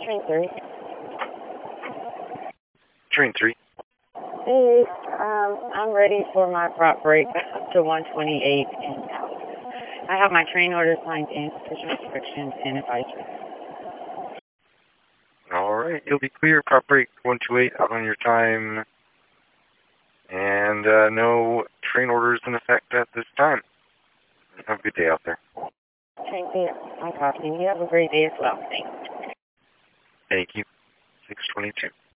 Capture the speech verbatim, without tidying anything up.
Train three. Train three. Hey, um, I'm ready for my prop break to one twenty-eight and out. I have my train order signed in, official restrictions and advisory. All right, you'll be clear. Prop break one twenty-eight out on your time. And uh, no train orders in effect at this time. Have a good day out there. Thank you. I'm talking. You have a great day as well. Thanks. Thank you. six twenty-two.